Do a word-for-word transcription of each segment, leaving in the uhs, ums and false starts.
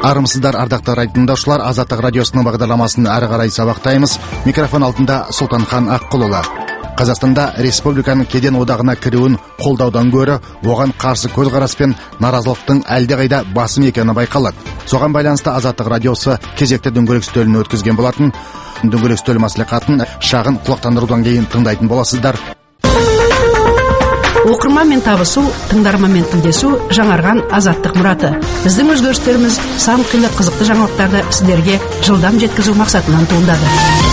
Армысыздар, ардақты радио тыңдаушылар, Азаттық радиосының бағдарламасын әрі қарай сабақтаймыз. Микрофон алдында Сұлтанхан Аққұлұлы. Қазақстанда республиканың кеден одағына кіруін қолдаудан гөрі оған қарсы көзқарас пен наразылықтың әлдеқайда басым екені байқалады. Соған байланысты Азаттық радиосы кезекті дөңгелек үстелін өткізген болатын. Дөңгелек үстел мәслихатын шағын құлақтандырудан кейін тыңдайтын боласыздар. Оқырманмен табысу, тыңдарманмен тілдесу жаңарған азаттық мұраты. Біздің өзгерістеріміз сан қилы қызықты жаңалықтарды сіздерге жылдам жеткізу мақсатынан туындады.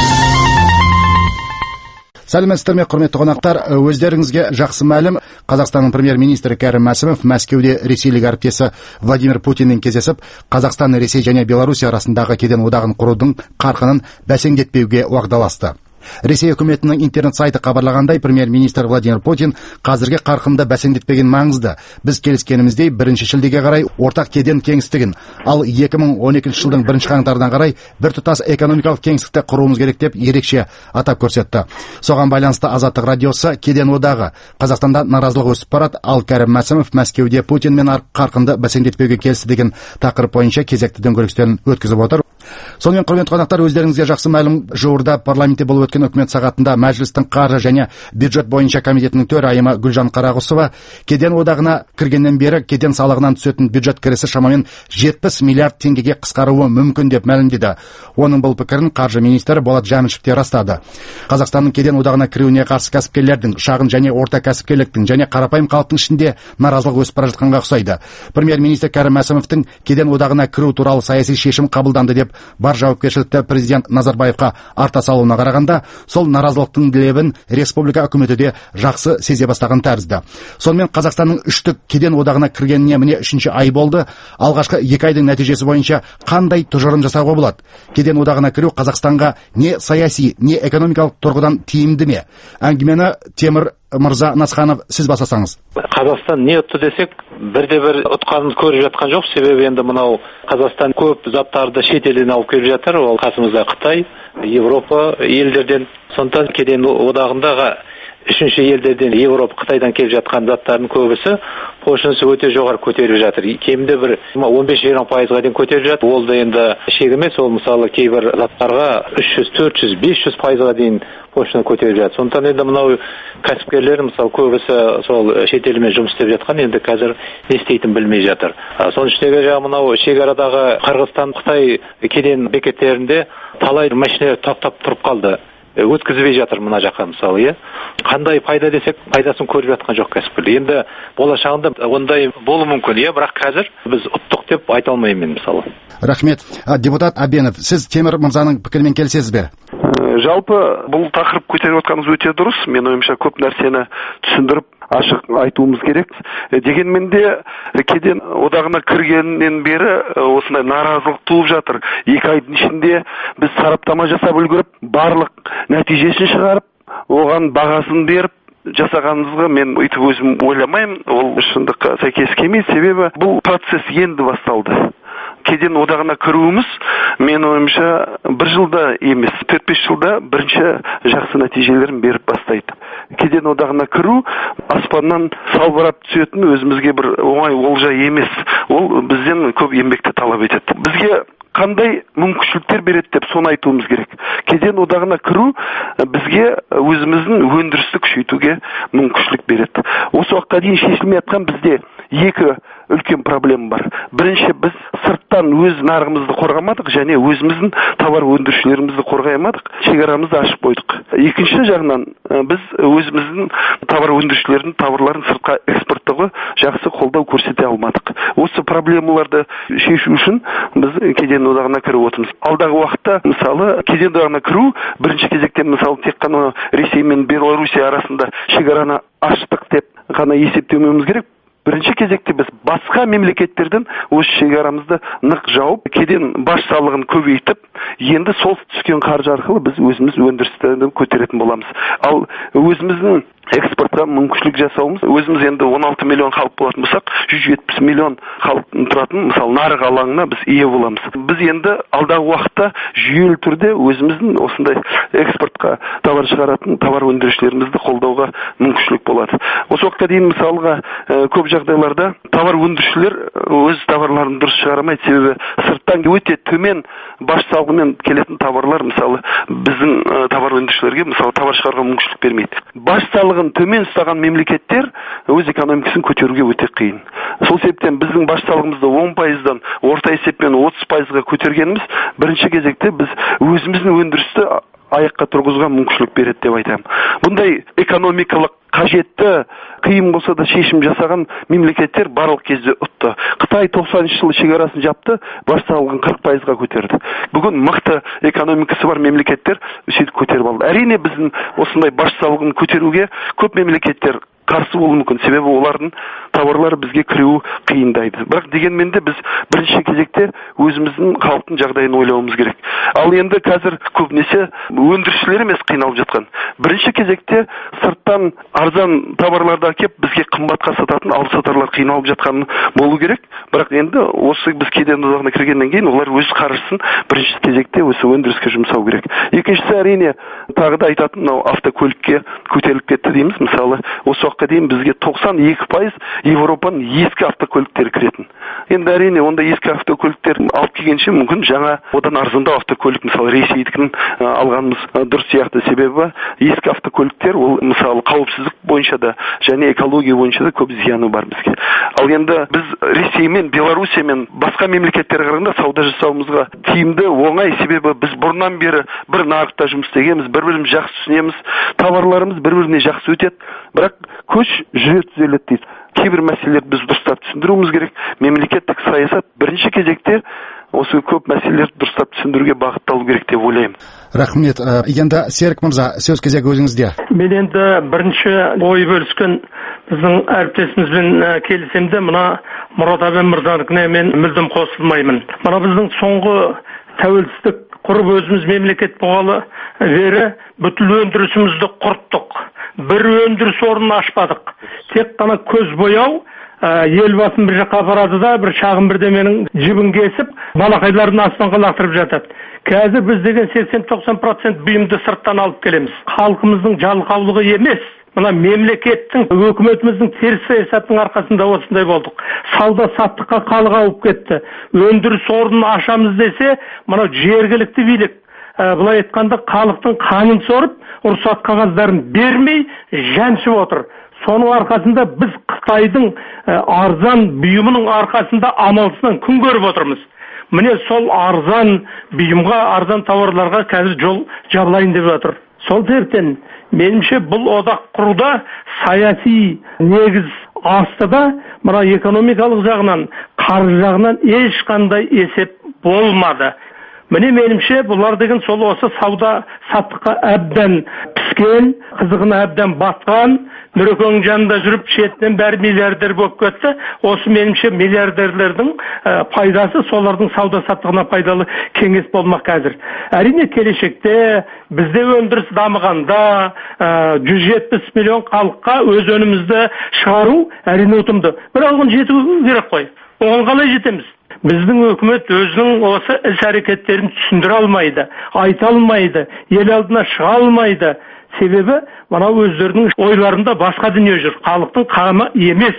Сәлеметсіздер ме, құрметті қонақтар. Өздеріңізге жақсы мәлім, Қазақстанның премьер-министрі Кәрім Мәсімов Мәскеуде ресейлік әріптесі Владимир Путинмен кездесіп, Қазақстан, Ресей және Беларусь арасындағы кеден одағын құрудың қарқынын бәсеңдетпеуге уағдаласты. Ресей үкіметінің интернет сайты хабарлағандай, премьер-министр Владимир Путин қазіргі қарқынды бәсеңдетпеген маңызды. Біз келіскеніміздей бірінші шілдеге қарай ортақ кеден кеңістігін, ал екі мың он екінші жылдың бірінші қаңтардан қарай біртұтас экономикалық кеңістікті құруымыз керек деп ерекше атап көрсетті. Соған байланысты Азаттық радиосы кеден одағы Қазақстанда наразылық өсіп барады, ал Кәрім Мәсімов Мәскеуде Путинмен қарқынды бәсеңдетпеуге келісті деген тақырып бойынша кезекті дөңгелек үстелін өткізіп отыр. Сонымен, құрметті қонақтар, өздеріңізге жақсы мәлім, жуырда парламентте болып өткен үкімет сағатында Мәжілістің қаржы және бюджет бойынша комитетінің төрайымы Гүлжан Қарағұсова кеден одағына кіргеннен бері кеден салығынан түсетін бюджет кірісі шамамен жетпіс миллиард теңгеге қысқаруы мүмкін деп мәлімдеді. Оның бұл пікірін қаржы министрі Болат Жәмішев те растады. Қазақстанның кеден одағына кіруіне қарсы кәсіпкерлердің, шағын және орта кәсіпкерліктің және қарапайым халықтың ішінде наразылық өсіп бара жатқанға ұқсайды. Премьер-министр Кәрім Мәсімовтің кеден одағына кіру туралы саяси шешім қабылданды деп бар жауапкершілікті президент Назарбаевқа арта салуына қарағанда, сол наразылықтың лебін республика үкіметі де жақсы сезе бастаған тәрізді. Сонымен, Қазақстанның үштік кеден одағына кіргеніне міне үшінші ай болды. Алғашқы екі айдың нәтижесі бойынша қандай тұжырым жасауға болады? Кеден одағына кіру Қазақстанға не саяси, не экономикалық тұрғыдан тиімді ме? Әңгімені Темір Мырза Насханов, сіз басасаңыз. Қазақстан не ұтты десек, бірде-бір ұтқанын көріп жатқан жоқ. Себебі енді мынау Қазақстан көп заттарды шетелден алып келіп жатыр. Ол қасымызда Қытай, Европа елдерден. Сондықтан кеден одағындағы үшінші елдерден, Европа, Қытайдан келіп жатқан заттардың көбісі пошынысы өте жоғары көтеріліп жатыр. Кемінде бір он бес жиырма пайызға дейін көтеріліп жатыр. Ол да енді шек емес. Ол мысалы кейбір заттарға үш жүз, төрт жүз, бес жүз пайызға дейін пошына көтеріліп жатыр. Сондықтан енді мынау кәсіпкерлер мысалы көбісі сол шетелмен жұмыс істеп жатқан, енді қазір не істейтінін білмей жатыр. Соның ішіндегі жаңағы мынау шекарадағы Қырғызстан, Қытай кеден бекеттерінде талай машиналар тоқтап тұрып қалды. Өткізбей жатыр мына жаққа мысалы, иә. Қандай пайда десек, пайдасын көріп жатқан жоқ кәсіпкерлер. Енді болашағында ондай болуы мүмкін, иә, бірақ қазір біз ұттық деп айта алмаймын мысалы. Рахмет. Депутат Абенов, сіз Темір Мырзаның пікірімен келісесіз бе? Жалпы бұл тақырып көтеріп отқаныңыз өте дұрыс. Мен ойымша көп нәрсені түсіндіріп ашық айтуымыз керек. Дегенмен де кеден одағына кіргеннен бері осындай наразылық туып жатыр. Екі айдың ішінде біз сараптама жасап үлгеріп, барлық нәтижесін шығарып, оған бағасын беріп жасағанымызға мен өйтіп өзім ойламаймын. Ол шындыққа сәйкес келмейді. Себебі бұл процесс енді басталды. Кеден одағына кіруіміз, мен ойымша, бір жылда емес, төрт бес жылда бірінші жақсы нәтижелерін беріп бастайды. Кеден одағына кіру аспаннан салбырап түсетін өзімізге бір оңай олжа емес. Ол бізден көп еңбекті талап етеді. Бізге қандай мүмкіншіліктер береді деп соны айтуымыз керек. Кеден одағына кіру бізге өзіміздің өндірісті күшейтуге мүмкіншілік береді. Осы уақытқа дейін шешілмей жатқан бізде екі үлкен проблема бар. Бірінші, біз сырттан өз нарығымызды қорғамадық және өзіміздің товар өндірушілерімізді қорғай алмадық, шекарамызды ашып қойдық. Екінші жағынан, біз өзіміздің товар өндірушілердің товарларын сыртқа экспорттауға жақсы қолдау көрсете алмадық. Осы проблемаларды шешу үшін біз кеден одағына кіріп отырмыз. Алдағы уақытта, мысалы, кеден одағына кіру бірінші кезекте, мысалы, тек қана Ресей мен Беларусь арасында шекараны аштық деп ғана есептемеуіміз керек. Бірінші кезекте біз басқа мемлекеттерден осы шекарамызды нық жауып, кеден баж салығын көбейтіп, енді сол түскен қаржы арқылы біз өзіміз өндірістерді көтеретін боламыз. Ал өзіміздің экспортқа мүмкіншілік жасауымыз. Өзіміз енді он алты миллион халық болатын болсақ, жүз жетпіс миллион халықтың тұратын, мысалы, нарық алаңына біз ие боламыз. Біз енді алдағы уақытта жүйелі түрде өзіміздің осындай экспортқа товар шығаратын товар өндірушілерімізді қолдауға мүмкіншілік болады. Осы уақытқа дейін мысалға көп жағдайларда товар өндірушілер өз товарларын дұрыс шығарамайды, себебі сырттан өте төмен баж салығымен келетін товарлар, мысалы, біздің товар өндірушілерге, мысалы, товар шығаруға мүмкіншілік бермейді. Баж салығын төмен ұстаған мемлекеттер өз экономикасын көтеруге өте қиын. Сол себептен біздің баж салығымызды он пайыздан орта есеппен отыз пайызға көтергеніміз бірінші кезекте біз өзіміздің өндірісті аяққа тұрғызуға мүмкіншілік береді деп айтамын. Бұндай экономикалық қажетті қиын болса да шешім жасаған мемлекеттер барлық кезде ұтты. Қытай тоқсаныншы жылы шекарасын жапты, баж салығын қырық пайызға көтерді. Бүгін мықты экономикасы бар мемлекеттер сөйтіп көтеріп алды. Әрине біздің осындай баж салығын көтеруге көп мемлекеттер қарсы болуы мүмкін, себебі олардың товарлары бізге кіруі қиындайды. Бірақ дегенмен де біз бірінші кезекте өзіміздің халықтың жағдайын ойлауымыз керек. Ал енді қазір көбінесе өндірушілер емес қиналып жатқан. Бірінші кезекте сырттан арзан товарларды әкеп бізге қымбатқа сататын алыпсатарлар қиналып жатқаны болу керек. Бірақ енді осы біз кеден одағына кіргеннен кейін олар өз қаржысын бірінші кезекте осы өндіріске жұмсау керек. Екіншісі әрине тағы да айтатын, мынау автокөлікке көтеріліп кетті дейміз. Мысалы, осы уақытқа дейін бізге тоқсан екі пайыз Европаның ескі автокөліктері кіретін. Енді әрине онда ескі автокөліктер алып келгенше мүмкін жаңа одан арзандау автокөлік, мысалы, Ресейдікін алғанымыз дұрыс сияқты, себебі ескі автокөліктер ол мысалы қауіпсіздік бойынша да және экология бойынша да көп зияны бар бізге. Ал енді біз Ресеймен, Беларусиямен басқа мемлекеттер қарағанда сауда жасауымызға тиімді, оңай, себебі біз бұрыннан бері бір нарықта жұмыс істегенбіз, бір-біріміз жақсы түсінеміз, товарларымыз бір-біріне жақсы өтеді. Бірақ көш жүре түзеледі дейді. Кейбір мәселелерді біз дұрыстап түсіндіруіміз керек. Мемлекеттік саясат бірінші кезекте осы көп мәселелерді дұрыстап түсіндіруге бағытталу керек деп ойлаймын. Рахмет. Енді Серік мырза, сөз кезегі өзіңізде. Мен енді бірінші ой бөліскен біздің әріптесімізбен келісемді, мына Мұрат Әбен мырзанікіне мен мүлдем қосылмаймын. Мына біздің соңғы тәуелсіздік құрып өзіміз мемлекет болғалы бері бүткіл өндірісімізді құрттық. Бір өндіріс орнын ашпадық. Тек қана көз бояу, елбасын бір жаққа апарады да, бір шағын бірдеменің жібін кесіп, балақайлардың астынан лақтырып жатады. Қазір біз деген сексен тоқсан процент бұйымды сырттан алып келеміз. Халқымыздың жалқаулығы емес, мына мемлекеттің, өкіметіміздің теріс саясатының арқасында осындай болдық. Сауда саттыққа халық ауып кетті. Өндіріс орнын ашамыз десе, мына жергілікті билік, былай айтқанда халықтың қанын сорып, рұқсат қағаздарын бермей жаншып отыр. Соның арқасында біз Қытайдың арзан бұйымының арқасында амалсыздан күн көріп отырмыз. Міне сол арзан бұйымға, арзан тауарларға қазір жол жабылайын деп жатыр. Сол себептен меніңше бұл одақ құруда саяси негіз астыда, мына экономикалық жағынан, қаржы жағынан ешқандай есеп болмады. Міне меніңше бұлар деген сол осы сауда саттыққа әбден піскен, қызығына әбден батқан, Нұрекеңнің жанында жүріп шетінен бәрі миллиардер болып кетті. Осы меніңше миллиардерлердің пайдасы солардың сауда саттығына пайдалы кеңес болмақ қазір. Әрине келешекте бізде өндіріс дамығанда жүз жетпіс миллион халыққа өз өнімізді шығару әрине ұтымды. Бірақ оған жету керек қой. Оған қалай жетеміз? Біздің өкімет өзінің осы іс-әрекеттерін түсіндіре алмайды, айта алмайды, ел алдына шыға алмайды. Себебі мына өздерінің ойларында басқа дүние жүр. Халықтың қамы емес.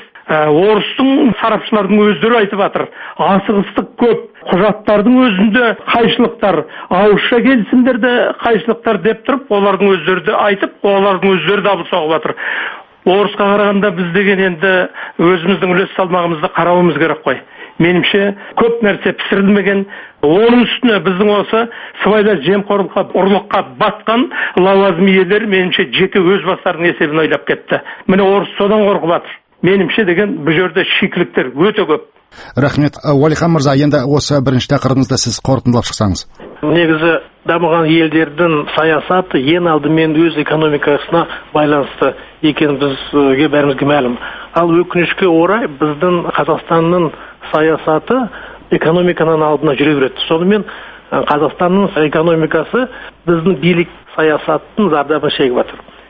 Орыстың сарапшылардың өздері айтып жатыр. Асығыстық көп, құжаттардың өзінде қайшылықтар, ауызша келісімдерде қайшылықтар деп тұрып, олардың өздері де айтып, олардың өздері дабыл соғып жатыр. Орысқа қарағанда біз деген енді өзіміздің үлес салмағымызды қарауымыз керек қой. Меніңше көп нәрсе пісірілмеген, оның үстіне біздің осы сыбайлас жемқорлыққа, ұрлыққа батқан лауазым иелері меніңше жеке өз бастарының есебін ойлап кетті. Міне орыс содан қорқып жатыр. Меніңше деген бұл жерде шикіліктер өте көп. Рахмет. Уәлихан мырза, енді осы бірінші тақырыбымызды сіз қорытындылап шықсаңыз. Негізі дамыған елдердің саясаты ең алдымен өз экономикасына байланысты екенін бізге бәрімізге мәлім. Ал өкінішке орай біздің Қазақстанның саясаты экономиканың алдына жүре береді. Сонымен Қазақстанның экономикасы біздің билік саясаттың зардабын шегіп жатыр.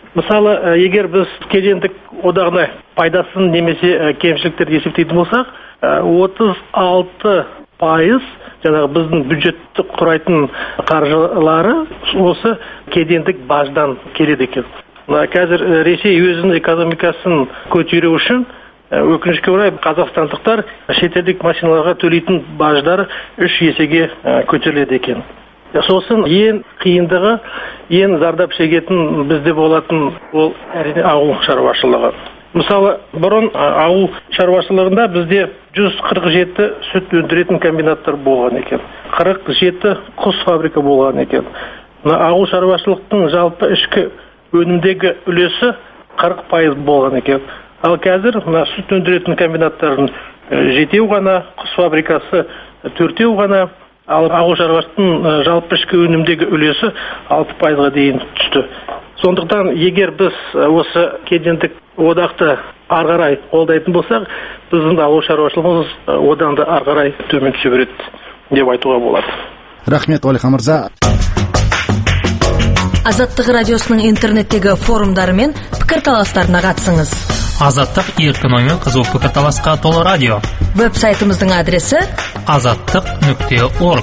Мысалы, егер біз кедендік одағына пайдасын немесе кемшіліктерді есептейтін болсақ, отыз алты пайыз жаңағы біздің бюджетті құрайтын қаржылары осы кедендік баждан келеді екен. Қазір Ресей өзінің экономикасын көтеру үшін өкінішке орай қазақстандықтар шетелдік машиналарға төлейтін баждар үш есеге көтеріледі екен. Сосын ең қиындығы, ең зардап шегетін бізде болатын ол әрине ауыл шаруашылығы. Мысалы, бұрын ауыл шаруашылығында бізде жүз қырық жеті сүт өндіретін комбинаттар болған екен. қырық жеті құс фабрика болған екен. Ауыл шаруашылықтың жалпы ішкі өнімдегі үлесі қырық пайыз болған екен. Ал қазір сүт өндіретін комбинаттардың жетеу ғана, құс фабрикасы төртеу ғана, ал ауыл шаруашылықтың жалпы ішкі өнімдегі үлесі алты пайызға дейін түсті. Сондықтан, егер біз осы кедендік одақты арғарай қолдайтын болсақ, біздің ауыл шаруашылығымыз одан да арғарай төмен түсе береді деп айтуға болады. Рахмет, Уәлихан мырза. Азаттық радиосының интернеттегі форумдары мен пікірталастарына қатысыңыз. Азаттық еркін оймен қызу пікірталасқа толы радио. Веб-сайтымыздың адресі азаттық нүкте орг.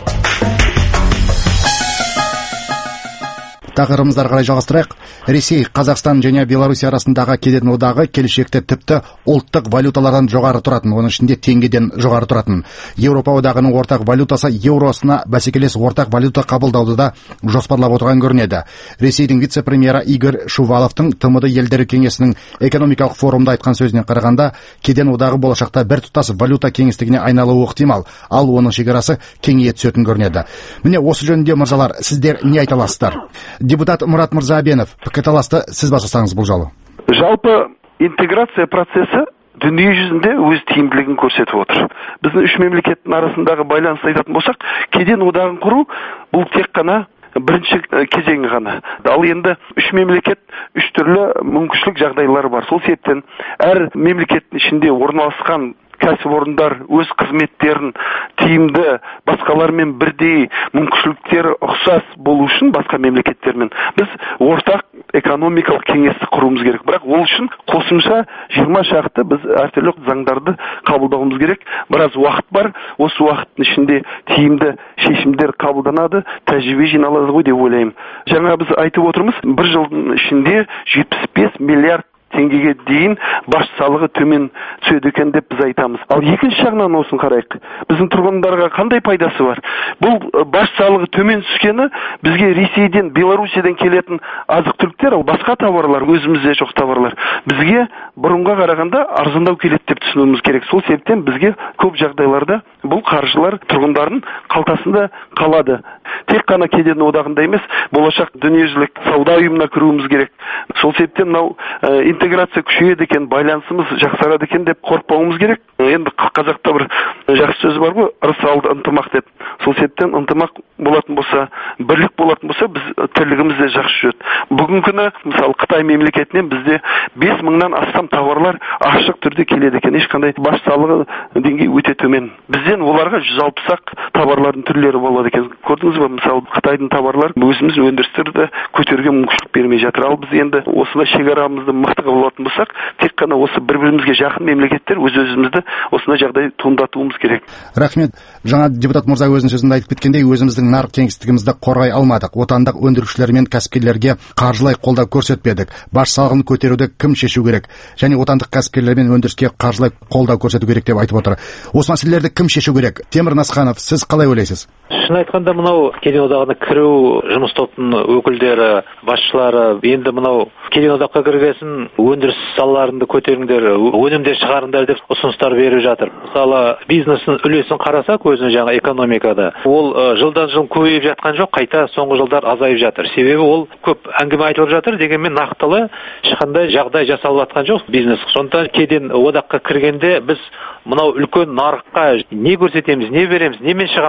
Тақырыбымызды ары қарай жалғастырайық. Ресей, Қазақстан және Беларусь арасындағы кеден одағы келешекте тіпті ұлттық валюталардан жоғары тұратын, оның ішінде теңгеден жоғары тұратын. Еуропа одағының ортақ валютасы еуросына бәсекелес ортақ валюта қабылдауды да жоспарлап отырған көрінеді. Ресейдің вице-премьері Игорь Шуваловтың Т М Д елдері кеңесінің экономикалық форумда айтқан сөзіне қарағанда, кеден одағы болашақта бір тұтас валюта кеңістігіне айналуы ықтимал, ал оның шекарасы кеңейе түсетін көрінеді. Міне осы жөнінде, мырзалар, сіздер не айта аласыздар? Депутат Мұрат Мырзабенов, пікірталасты сіз бастасаңыз бұл жолы. Жалпы интеграция процесі дүние жүзінде өз тиімділігін көрсетіп отыр. Біздің үш мемлекеттің арасындағы байланысты айтатын болсақ, кеден одағын құру бұл тек қана бірінші кезеңі ғана. Ал енді үш мемлекет үш түрлі мүмкіншілік жағдайлары бар. Сол себептен әр мемлекеттің ішінде орналасқан кәсіпорындар өз қызметтерін тиімді басқалармен бірдей мүмкіншіліктері ұқсас болу үшін басқа мемлекеттермен біз ортақ экономикалық кеңесті құруымыз керек. Бірақ ол үшін қосымша жиырма шақты біз әртүрлі заңдарды қабылдауымыз керек. Біраз уақыт бар. Осы уақыттың ішінде тиімді шешімдер қабылданады, тәжірибе жиналады ғой деп ойлаймын. Жаңа біз айтып отырмыз, бір жылдың ішінде жетпіс бес миллиард теңгеге дейін баж салығы төмен түседі екен деп біз айтамыз. Ал екінші жағынан осын қарайық. Біздің тұрғындарға қандай пайдасы бар? Бұл баж салығы төмен түскені бізге Ресейден, Беларусиядан келетін азық-түліктер, ал басқа товарлар, өзімізде жоқ товарлар, бізге бұрынға қарағанда арзандау келеді деп түсінуіміз керек. Сол себептен бізге көп жағдайларда бұл қаржылар тұрғындардың қалтасында қалады. Тек қана кеден одағында емес, болашақ дүниежүзілік сауда ұйымына кіруіміз керек. Сол себептен мынау интеграция күшейеді екен, байланысымыз жақсарады екен деп қорықпауымыз керек. Енді қазақта бір жақсы сөз бар ғой, ырыс алды ынтымақ деп. Сол себептен ынтымақ болатын болса, бірлік болатын болса, біз тірлігіміз де жақсы жүреді. Бүгінгі күні мысалы Қытай мемлекетінен бізде бес мыңнан астам товарлар ашық түрде келеді екен. Ешқандай баж салығы деңгейі өте төмен. Бізден оларға жүз алпыс ақ товарлардың түрлері болады екен. Көрдіңіз бе, мысалы Қытайдың товарлары өзіміз өндірістерді көтеруге мүмкіншілік бермей жатыр. Ал біз енді осындай шекарамызды мықты қылатын болсақ, тек қана осы бір-бірімізге жақын мемлекеттер өз-өзімізді осындай жағдай туындатуымыз керек. Рахмет. Жаңа депутат мырза өзінің сөзінде айтып кеткендей, өзіміздің нарық кеңістігімізді қорғай алмадық. Отандық өндірушілер мен кәсіпкерлерге қаржылай қолдау көрсетпедік. Баж салығын көтеруді кім шешу керек? Және отандық кәсіпкерлер мен өндіріске қаржылай қолдау көрсету керек деп айтып отыр. Осы мәселелерді кім шешу керек? Темір Насханов, сіз қалай ойлайсыз? Шын айтқанда, мынау кеден одағына кіру жұмыс тобының өкілдері, басшылары енді мынау кеден одаққа кіргесін өндіріс салаларында көтеріңдер, өнімдер шығарыңдар деп ұсыныстар беріп жатыр. Мысалы, бизнестің үлесін қарасақ, өзінің жаңа экономикада, ол жылдан жыл көбейіп жатқан жоқ, қайта соңғы жылдар азайып жатыр. Себебі ол көп әңгіме айтылып жатыр, дегенмен нақтылы ешқандай жағдай жасалып жатқан жоқ бизнес. Сондықтан кеден одаққа кіргенде біз мынау үлкен нарыққа не көрсетеміз, не береміз, немен шығамыз?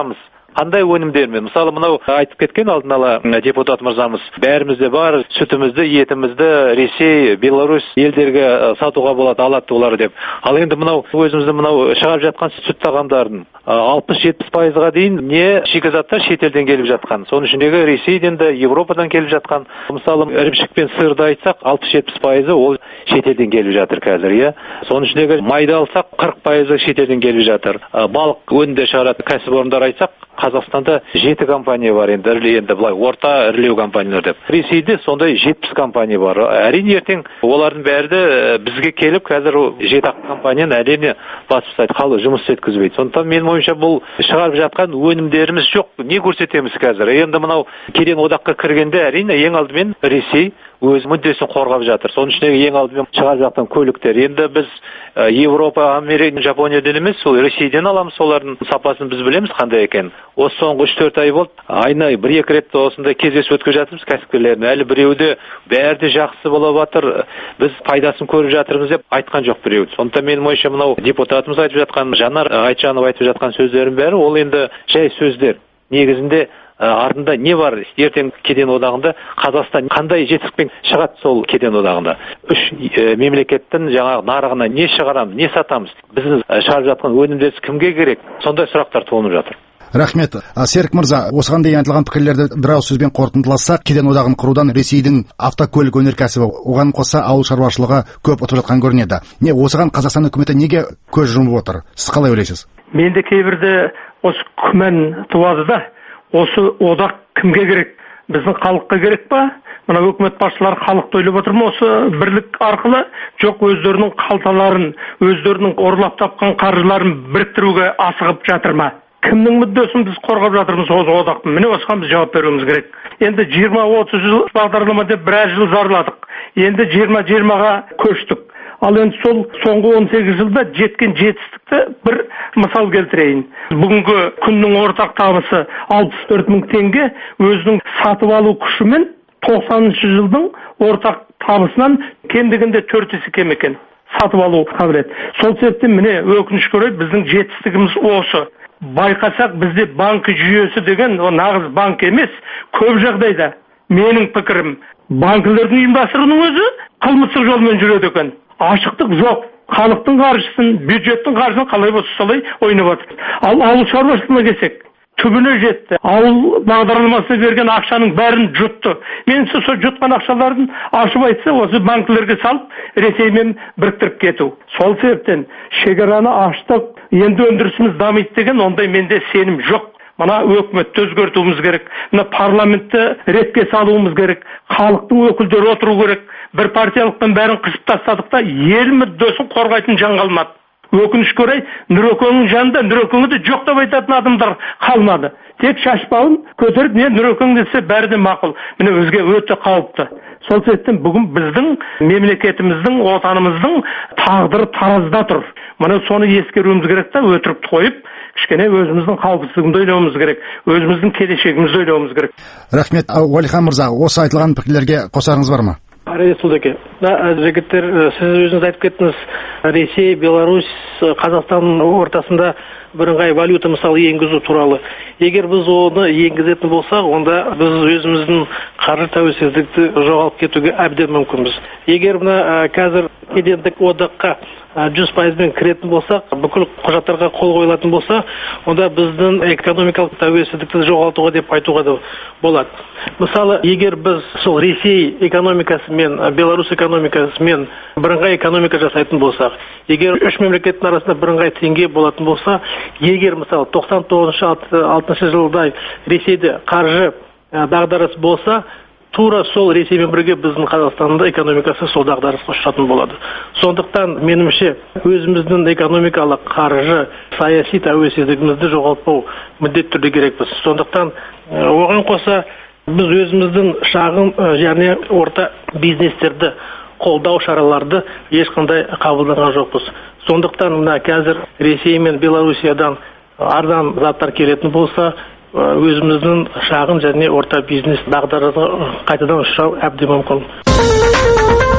Қандай өнімдермен? Мысалы, мынау айтып кеткен алдын ала депутат мырзамыз, бәрімізде бар, сүтімізді, етімізді Ресей, Беларусь елдерге сатуға болады, алады олар деп. Ал енді мынау өзімізді мынау шығарып жатқан сүт тағамдарын алпыс жетпіс пайызға дейін не шикізаттар шетелден келіп жатқан. Соның ішіндегі Ресейден де, Европадан келіп жатқан. Мысалы, ірімшік пен сырды айтсақ, алпыс жетпіс пайызы ол шетелден келіп жатыр қазір, иә. Соның ішіндегі майды алсақ, қырық пайызы шетелден келіп жатыр. Балық өнімдер шығаратын кәсіпорындар айтсақ, Қазақстанда жеті компания бар, енді енді былай орта ірілеу компаниялар деп. Ресейде сондай жетпіс компания бар. Әрине ертең олардың бәрі де бізге келіп, қазір жеті компанияны әрине басып тастайды, халық жұмыс еткізбейді. Сондықтан менің ойымша бұл шығарып жатқан өнімдеріміз жоқ. Не көрсетеміз қазір? Енді мынау кеден одаққа кіргенде әрине ең алдымен Ресей өз мүддесін қорғап жатыр. Соның ішіндегі ең алдымен шығарып жатқан көліктер. Енді біз Европа, Америка, Жапониядан емес, сол Ресейден аламыз, солардың сапасын біз білеміз қандай екен. Осы соңғы үш төрт ай болды, айына бір-екі рет осындай кездесу өткізіп жатырмыз кәсіпкерлермен. Әлі біреуде бәрі де жақсы болып жатыр, біз пайдасын көріп жатырмыз деп айтқан жоқ біреу. Сондықтан менің ойымша мынау депутатымыз айтып жатқан, Жанар Айтжанов айтып жатқан сөздердің бәрі ол енді жай сөздер. Негізінде артында не бар? Ертең кеден одағында Қазақстан қандай жетістікпен шығады сол кеден одағында? Үш мемлекеттің жаңағы нарығына не шығарамыз, не сатамыз? Біздің шығарып жатқан өнімдеріміз кімге керек? Сондай сұрақтар туындап жатыр. Рахмет. Серік мырза, осыған дейін айтылған пікірлерді бір ауыз сөзбен қорытындыласақ, кеден одағын құрудан Ресейдің автокөлік өнеркәсібі, оған қоса ауыл шаруашылығы көп ұтып жатқан көрінеді. Не, осыған Қазақстан үкіметі неге көз жұмып отыр? Сіз қалай ойлайсыз? Менде кейбірде осы күмән туады да, осы одақ кімге керек? Біздің халыққа керек па? Мына өкімет басшылары халықты ойлап отыр ма осы бірлік арқылы? Жоқ, өздерінің қалталарын, өздерінің ұрлап тапқан қаржыларын біріктіруге асығып жатыр ма? Кімнің мүддесін біз қорғап жатырмыз осы одақтың? Міне осыған біз жауап беруіміз керек. Енді жиырма отыз жыл бағдарлама деп біраз жыл зарладық. Енді жиырма жиырмаға көштік. Ал енді сол соңғы он сегіз жылда жеткен жетістікті бір мысал келтірейін. Бүгінгі күннің ортақ табысы алпыс төрт мың теңге, өзінің сатып алу күшімен тоқсаныншы жылдың ортақ табысынан кем дегенде төрт есе кем екен. Сатып алу қабілет. Сол себептен міне өкінішке орай біздің жетістігіміз осы. Байқасақ бізде банк жүйесі деген о нағыз банк емес, көп жағдайда менің пікірім, банкілердің ұйымдастыруының өзі қылмыстық жолмен жүреді екен. Ашықтық жоқ. Халықтың қаржысын, бюджеттің қаржысын қалай болса солай ойнап отыр. Ал ауыл шаруашылығына келсек, түбіне жетті. Ауыл бағдарламасына берген ақшаның бәрін жұтты. Меніңше сол жұтқан ақшаларын ашып айтса, осы банкілерге салып, Ресеймен біріктіріп кету. Сол себептен шекараны аштық, енді өндірісіміз дамиды деген ондай менде сенім жоқ. Мына өкіметті өзгертуіміз керек. Мына парламентті ретке салуымыз керек. Халықтың өкілдері отыру керек. Бір партиялықтың бәрін қысып тастадық та, ел мүддесін қорғайтын жан қалмады. Өкінішке орай, Нұрекеңнің жанында Нұрекеңді жоқ деп айтатын адамдар қалмады. Тек шашбауын көтеріп, не Нұрекең десе бәрі де мақұл. Міне бізге өте қауіпті. Сол себептен бүгін біздің мемлекетіміздің, отанымыздың тағдыры таразда тұр. Міне соны ескеруіміз керек та, өтірікті қойып, кішкене өзіміздің қауіпсіздігімізді ойлауымыз керек, өзіміздің келешегімізді ойлауымыз керек. Рахмет. Уәлихан мырза, осы айтылған пікірлерге қосарыңыз бар ма? Ресулдеке. Да, жігіттер, сіз өзіңіз айтып кеттіңіз, Ресей, Беларусь, Қазақстан ортасында бірыңғай валюта мысалы енгізу туралы. Егер біз оны енгізетін болсақ, онда біз өзіміздің қаржы тәуелсіздікті жоғалып кетуге әбден мүмкінбіз. Егер мына қазір кедендік одаққа жүз пайызбен кіретін болсақ, бүкіл құжаттарға қол қойылатын болса, онда біздің экономикалық тәуелсіздікті жоғалтуға деп айтуға да болады. Мысалы, егер біз сол Ресей экономикасы мен Беларусь экономикасы мен бірыңғай экономика жасайтын болсақ, егер үш мемлекеттің арасында бірыңғай теңге болатын болса, егер мысалы тоқсан тоғызыншы алтыншы жылдай Ресейде қаржы дағдарыс болса, тура сол Ресеймен бірге біздің Қазақстанда экономикасы сол дағдарысқа ұшыратын болады. Сондықтан меніңше өзіміздің экономикалық, қаржы, саяси тәуелсіздігімізді жоғалтпау міндетті түрде керекпіз. Сондықтан оған қоса біз өзіміздің шағын және орта бизнестерді қолдау шараларды ешқандай қабылдаған жоқпыз. Сондықтан мына қазір Ресей мен Белоруссиядан арзан заттар келетін болса, өзіміздің шағын және орта бизнес дағдарысына қайтадан ұшырау әбден мүмкін.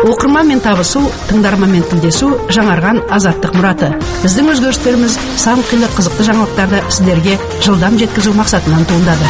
Оқырманмен табысу, тыңдарманмен тілдесу жаңарған азаттық мұраты. Біздің өзгерістеріміз сан қилы қызықты жаңалықтарды сіздерге жылдам жеткізу мақсатынан туындады.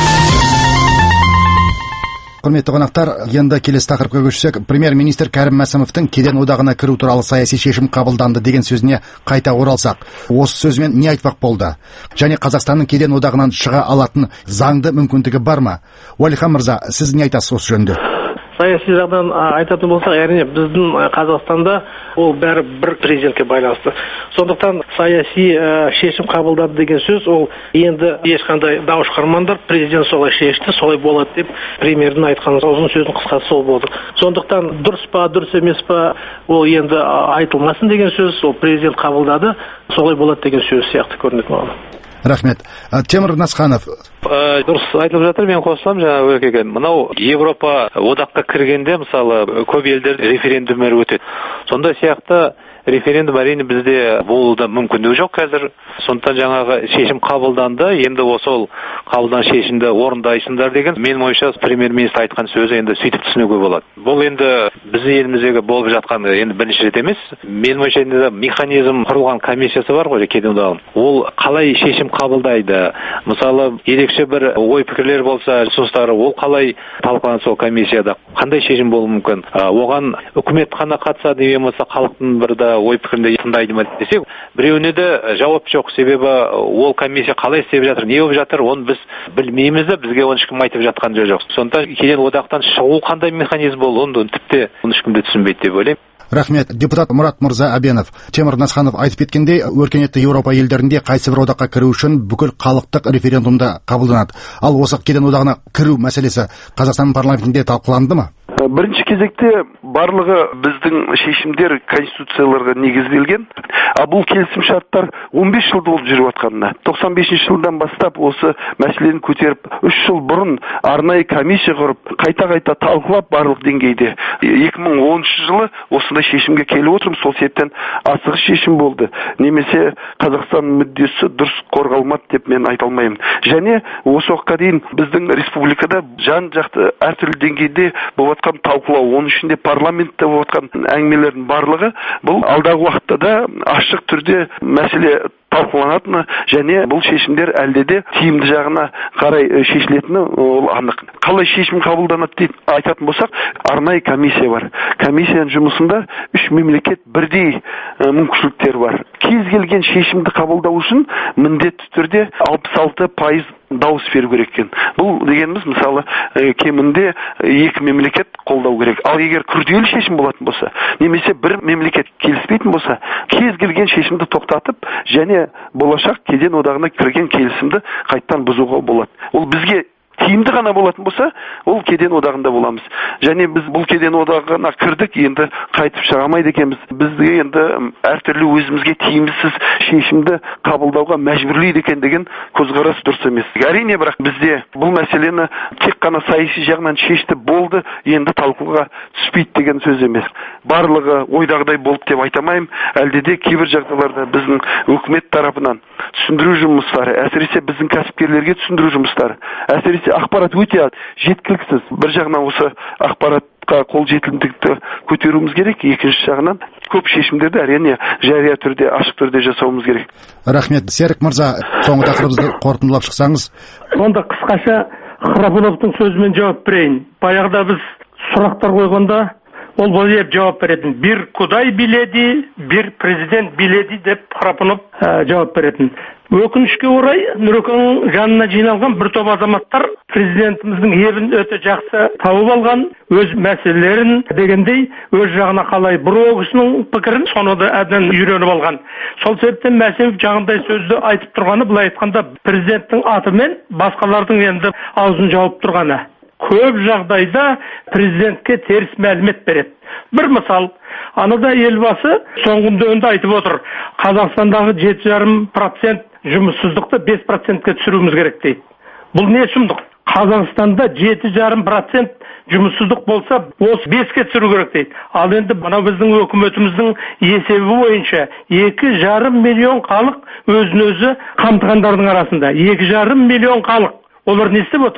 Құрметті қонақтар, енді келесі тақырыпқа көшсек, премьер-министр Кәрім Мәсімовтің кеден одағына кіру туралы саяси шешім қабылданды деген сөзіне қайта оралсақ, осы сөзбен не айтпақ болды? Және Қазақстанның кеден одағынан шыға алатын заңды мүмкіндігі бар ма? Уәлихан мырза, сіз не айтасыз осы жөнінде? Саяси жағынан айтатын болсақ, әрине біздің Қазақстанда ол бәрі бір президентке байланысты. Сондықтан саяси шешім қабылдады деген сөз, ол енді ешқандай дауыс шығармаңдар, президент солай шешті, солай болады деп премьердің айтқан ұзын сөздің қысқасы сол болды. Сондықтан дұрыс па, дұрыс емес па, ол енді айтылмасын деген сөз, ол президент қабылдады, солай болады деген сөз сияқты көрінеді маған. Рахмет. Темір Насханов. Дұрыс айтылып жатыр, мен қосылам жаңа өркеген. Мынау Европа одаққа кіргенде, мысалы, көп елдер референдумдар өтеді. Сондай сияқты референдум әрине бізде болуда мүмкіндігі жоқ қазір. Сондықтан жаңағы шешім қабылданды, енді осы ол қабылдан шешімді орындайсыңдар деген менің ойымша премьер-министр айтқан сөзі енді сөйтіп түсінуге болады. Бұл енді біздің еліміздегі болып жатқан енді бірінші рет емес. Менің ойымша енді механизм құрылған комиссиясы бар ғой, кеден одағының. Ол қалай шешім қабылдайды? Мысалы, ерекше бір ой пікірлер болса, ұсыныстары, ол қалай талқыланады сол комиссияда? Қандай шешім болуы мүмкін? Оған үкімет қана қатысады, не болмаса халықтың бір да ой пікірінде тыңдайды ма десек, біреуіне де жауап жоқ. Себебі ол комиссия қалай істеп жатыр, не болып жатыр, оны біз білмейміз де, бізге оны ешкім айтып жатқан жоқ. Сондықтан кеден одақтан шығу қандай механизм болды, оны тіпті оны ешкім де түсінбейді деп ойлаймын. Рахмет. Депутат Мұрат Мырза Әбенов. Темір Насханов айтып кеткендей, өркениетті Еуропа елдерінде қайсы бір одаққа кіру үшін бүкіл халықтық референдумда қабылданады. Ал осы кеден одағына кіру мәселесі Қазақстан парламентінде талқыланды ма? Бірінші кезекте барлығы біздің шешімдер конституцияларға негізделген. А бұл келісім шарттар он бес жыл болып жүріп жатқанына. тоқсан бесінші жылдан бастап осы мәселені көтеріп, үш жыл бұрын арнайы комиссия құрып, қайта-қайта талқылап барлық деңгейде. екі мың оныншы жылы осындай шешімге келіп отырмыз, сол себептен асығыс шешім болды. Немесе Қазақстан мүддесі дұрыс қорғалмады деп мен айта алмаймын. Және осы уақытқа дейін біздің республикада жан-жақты әртүрлі деңгейде болып жатқан талқылау, оның ішінде парламентте болып жатқан әңгімелердің барлығы бұл алдағы уақытта да ашық түрде мәселе талқыланатыны және бұл шешімдер әлде де тиімді жағына қарай шешілетіні ол анық. Қалай шешім қабылданады деп айтатын болсақ, арнайы комиссия бар. Комиссияның жұмысында үш мемлекет бірдей мүмкіншіліктер бар. Кез келген шешімді қабылдау үшін міндетті түрде алпыс алты пайыз дауыс беру керек екен. Бұл дегеніміз мысалы кемінде екі мемлекет қолдау керек. Ал егер күрделі шешім болатын болса, немесе бір мемлекет келіспейтін болса, кез келген шешімді тоқтатып, және болашақ кеден одағына кірген келісімді қайттан бұзуға болады. Ол бізге тиімді ғана болатын болса, ол кеден одағында боламыз. Және біз бұл кеден одағына кірдік, енді қайтып шыға алмайды екенбіз. Бізде енді әртүрлі өзімізге тиімсіз шешімді қабылдауға мәжбүрлейді екен деген көзқарас дұрыс емес. Әрине, бірақ бізде бұл мәселені тек қана саяси жағынан шешті болды, енді талқыға түспейді деген сөз емес. Барлығы ойдағыдай болды деп айтамаймын. Әлде де кейбір жағдайларда біздің үкімет тарапынан түсіндіру жұмыстары, әсіресе біздің кәсіпкерлерге түсіндіру жұмыстары, әсіресе ақпарат өте жеткіліксіз. Бір жағынан осы ақпаратқа қол жетімділікті көтеруіміз керек, екінші жағынан көп шешімдерді әрине жария түрде, ашық түрде жасауымыз керек. Рахмет. Серік мырза, соңғы тақырыбымызды қорытындылап шықсаңыз. Онда қысқаша Храпуновтың сөзімен жауап берейін. Баяғыда біз сұрақтар қойғанда ол былай жауап беретін. Bir Құдай биледі, bir президент биледі деп Храпунов жауап беретін. Өкінішке орай, Нұрекеңнің жанына жиналған бір топ азаматтар президентіміздің ебін өте жақсы тауып алған, өз мәселелерін дегендей, өз жағына қалай бұру кісінің пікірін соны да әден үйреніп алған. Сол себептен Мәсімов жағындай сөзді айтып тұрғаны, былай айтқанда президенттің атымен басқалардың енді аузын жауып тұрғаны. Көп жағдайда президентке теріс мәлімет береді. Бір мысал, анада елбасы соңғы үнде айтып отыр, Қазақстандағы жеті жарым процент жұмыссыздықты бес процентке түсіруіміз керек дейді. Бұл не сұмдық? Қазақстанда жеті жарым процент жұмыссыздық болса, осы беске түсіру керек дейді. Ал енді мына біздің өкіметіміздің есебі бойынша екі жарым миллион халық өзін өзі қамтығандардың арасында. екі жарым миллион халық. Олар не істеп отыр?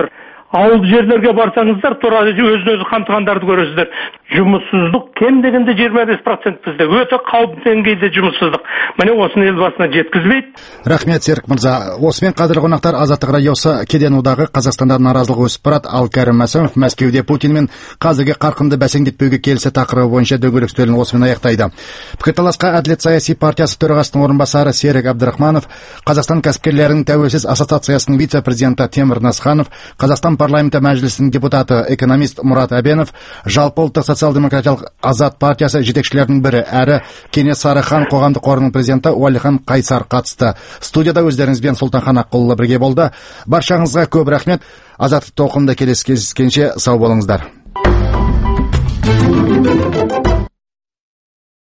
ауыл жерлерге барсаңыздар, тура өзін өзі қамтығандарды көресіздер. Жұмыссыздық кем дегенде жиырма бес процент бізде. Өте қауіпті деңгейде жұмыссыздық. Міне осыны елбасына жеткізбейді. Рахмет, Серік мырза. Осымен қадірлі қонақтар, Азаттық радиосы кеден одағы Қазақстанда наразылық өсіп барады, ал Кәрім Мәсімов Мәскеуде Путинмен қазіргі қарқынды бәсеңдетпеуге келісі тақырыбы бойынша дөңгелек үстелін осымен аяқтайды. Пікірталасқа Әділет саяси партиясы төрағасының орынбасары Серік Әбдірахманов, Қазақстан кәсіпкерлерінің тәуелсіз ассоциациясының вице-президенті Темір Насханов, Қазақстан парламенті мәжілісінің депутаты экономист Мұрат Әбенов, жалпы ұлттық социал-демократиялық Азат партиясы жетекшілерінің бірі әрі Кенесары хан қоғамдық қорының президенті Уәлихан Қайсар қатысты. Студияда өздеріңізбен Сұлтанхан Аққұлы бірге болды. Баршаңызға көп рахмет. Азаттық толқынында келесі кездескенше сау болыңыздар.